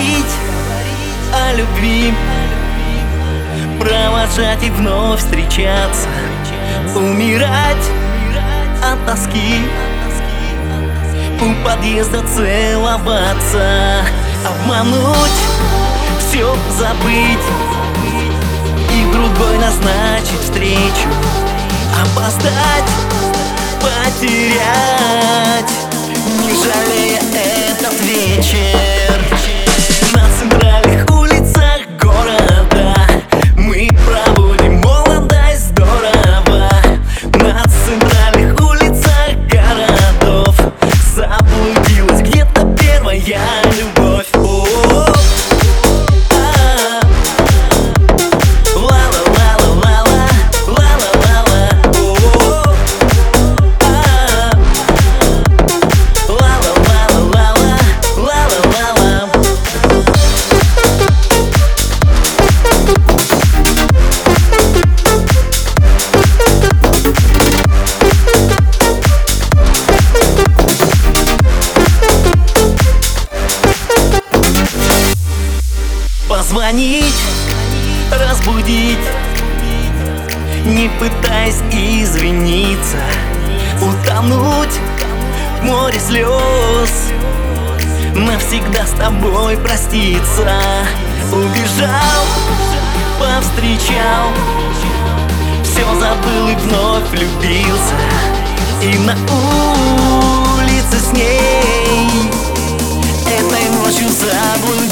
говорить о любви, провожать и вновь встречаться, умирать от тоски, у подъезда целоваться, обмануть, все забыть и в другой назначить встречу, опоздать, потерять, не жалея этот вечер. На центральных улицах города мы проводим молодость здорово. На центральных улицах городов заблудилась где-то первая любовь. Позвонить, разбудить, не пытаясь извиниться, утонуть в море слез, навсегда с тобой проститься. Убежал, повстречал, все забыл и вновь влюбился, и на улице с ней этой ночью заблудился.